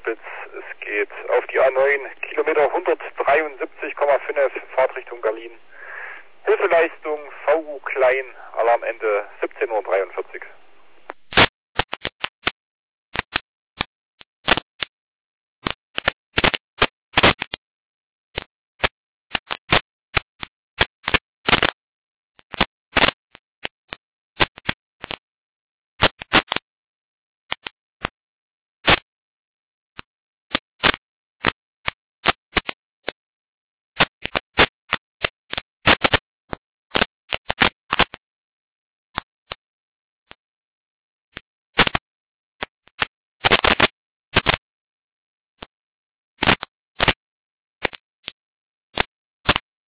Zugspitz. Es geht auf die A9, Kilometer 173,5, Fahrtrichtung Berlin. Hilfeleistung VU Klein, Alarmende 17:43 Uhr.